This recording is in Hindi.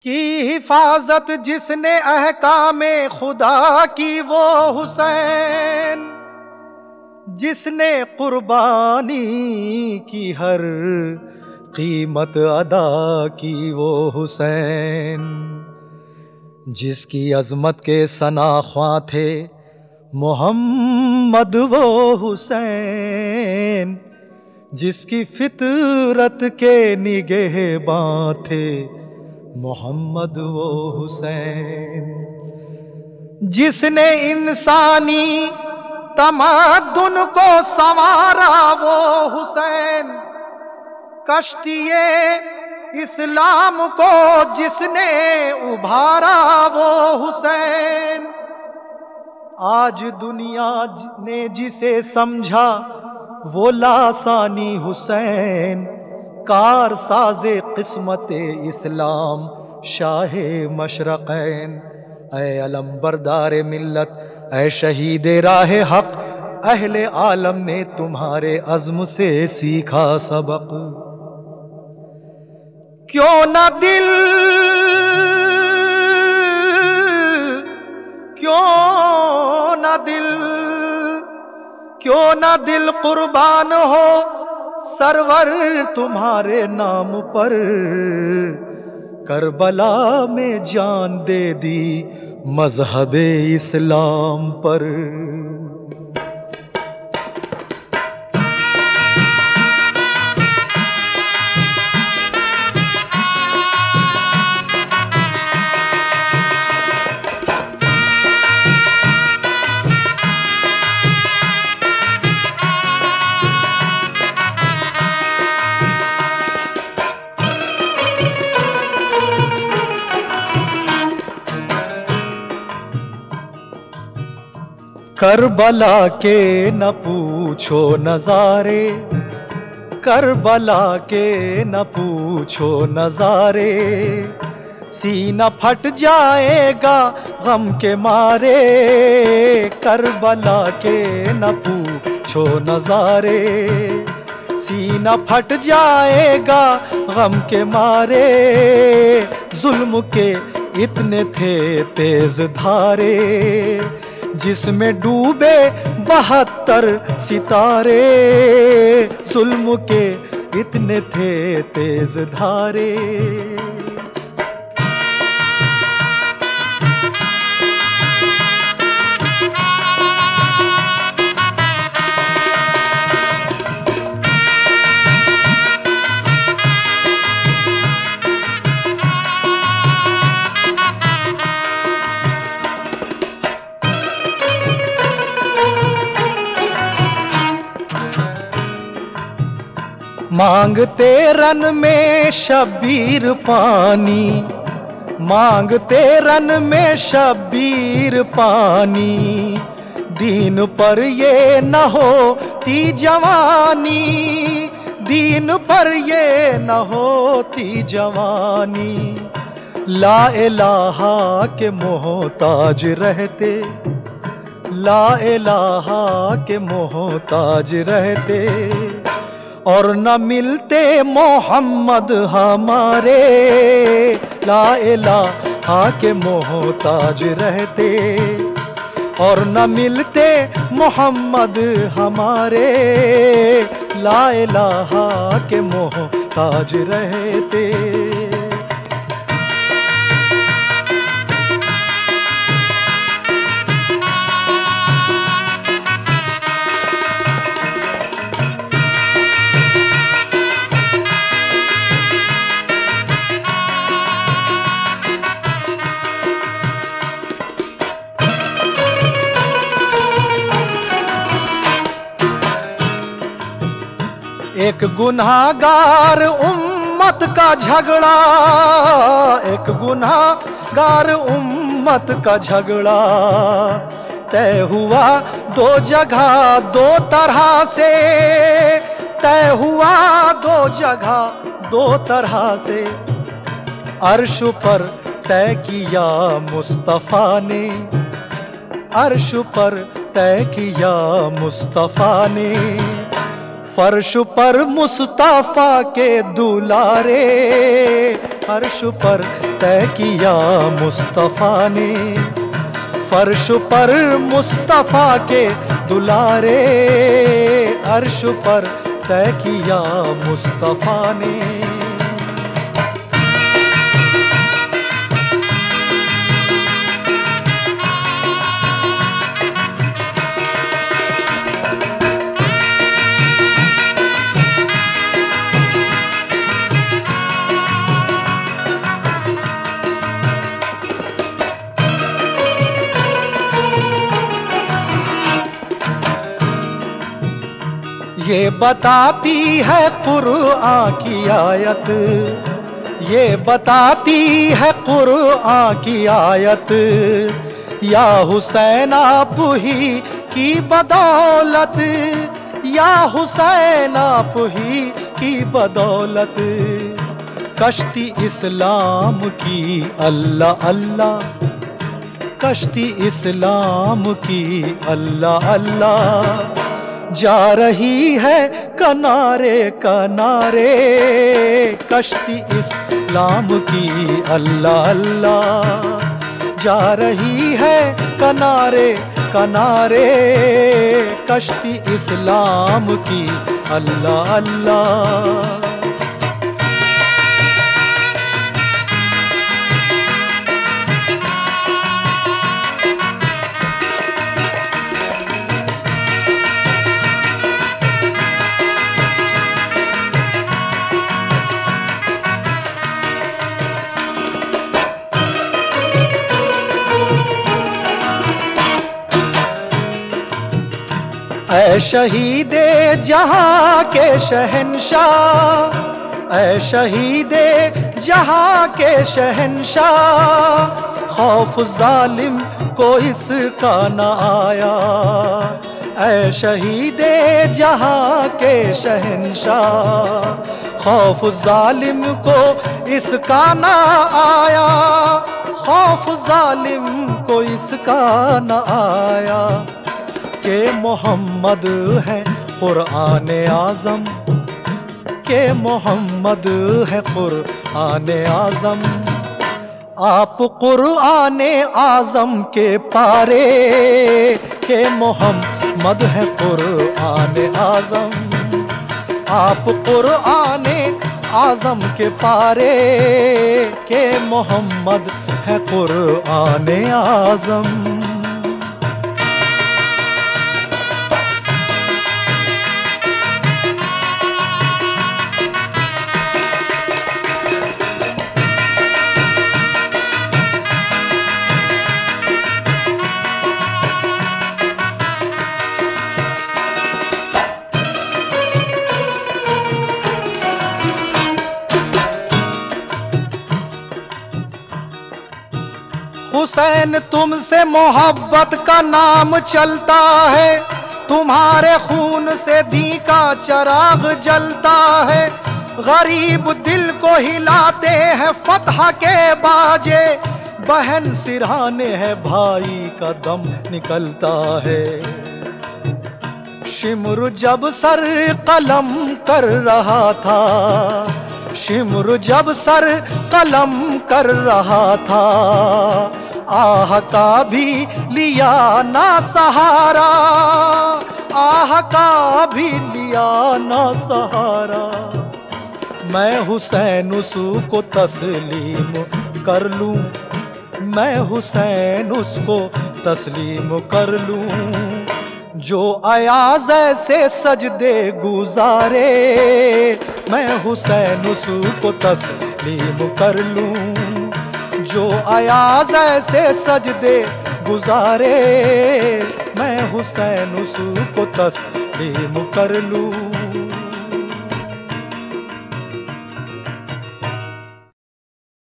की हिफाजत जिसने अहकामे खुदा की वो हुसैन, जिसने कुर्बानी की हर कीमत अदा की वो हुसैन, जिसकी अजमत के सनाख्वां थे मोहम्मद वो हुसैन, जिसकी फितरत के निगहबां थे मोहम्मद वो हुसैन, जिसने इंसानी तमद्दुन को संवारा वो हुसैन, कश्तिए इस्लाम को जिसने उभारा वो हुसैन, आज दुनिया ने जिसे समझा वो लासानी हुसैन, कार साजे किस्मत इस्लाम शाहे मशरक़ैन। ऐ अलम्बरदार मिल्लत, ऐ शहीद राह हक, अहले आलम ने तुम्हारे अज़्म से सीखा सबक। क्यों न दिल, क्यों न दिल, क्यों न दिल कुर्बान हो सरवर तुम्हारे नाम पर, करबला में जान दे दी मजहबे इस्लाम पर। करबला के न पूछो नजारे, करबला के न पूछो नजारे, सीना फट जाएगा गम के मारे। करबला के न पूछो नजारे, सीना फट जाएगा गम के मारे। जुल्म के इतने थे तेज धारे, जिसमें डूबे 72 सितारे। जुल्म के इतने थे तेज धारे, मांगते रन में शब्बीर पानी, मांगते रन में शब्बीर पानी। दीन पर ये न होती जवानी, दीन पर ये न होती जवानी। ला इलाहा के मोहताज रहते, ला इलाहा के मोहताज रहते, और न मिलते मोहम्मद हमारे। ला इलाहा के मोहताज रहते, और न मिलते मोहम्मद हमारे। ला इलाहा के मोहताज रहते। एक गुनाहगार उम्मत का झगड़ा, एक गुनाहगार उम्मत का झगड़ा। तय हुआ 2 जगह 2 तरह से, तय हुआ 2 जगह 2 तरह से। अर्श पर तय किया मुस्तफा ने, अर्श पर तय किया मुस्तफा ने। फर्श पर मुस्तफा के दुलारे, अर्श पर तय किया मुस्तफ़ा ने, फर्श पर मुस्तफ़ा के दुलारे, अर्श पर तय किया मुस्तफ़ा ने। ये बताती है कुरआन की आयत, ये बताती है कुरआन की आयत, या हुसैन आप ही की बदौलत, या हुसैन आप ही की बदौलत, कश्ती इस्लाम की अल्लाह अल्लाह, कश्ती इस्लाम की अल्लाह अल्लाह, जा रही है किनारे किनारे, कश्ती इस्लाम की अल्लाह अल्लाह, जा रही है किनारे किनारे, कश्ती इस्लाम की अल्लाह अल्लाह। ऐ शहीदे जहां के शहंशाह, ऐ शहीदे जहां के शहंशाह, खौफ जालिम को इसका न आया, ऐ शहीदे जहां के शहंशाह, खौफ जालिम को इसका न आया, खौफ जालिम को इसका न आया, के मोहम्मद है कुरआन आज़म, के मोहम्मद है कुरआन आज़म, आप कुरआन आज़म के पारे, के मोहम्मद है कुरआन आज़म, आप कुरआन आज़म के पारे, के मोहम्मद है कुरआन आज़म। हुसैन तुमसे मोहब्बत का नाम चलता है, तुम्हारे खून से दी का चिराग जलता है, गरीब दिल को हिलाते हैं फतह के बाजे, बहन सिरहाने है भाई का दम निकलता है। शिमर जब सर कलम कर रहा था, शिमर जब सर कलम कर रहा था, आह का भी लिया ना सहारा, आह का भी लिया ना सहारा। मैं हुसैन उसू को तस्लीम कर लूं, मैं हुसैन उसको तस्लीम कर लूं, जो अयाज ऐसे सजदे गुजारे, मैं हुसैन उसू को तस्लीम कर लूं, जो अयाज ऐसे सजदे गुजारे, मैं हुसैन उसू को तस्लीम कर लूं।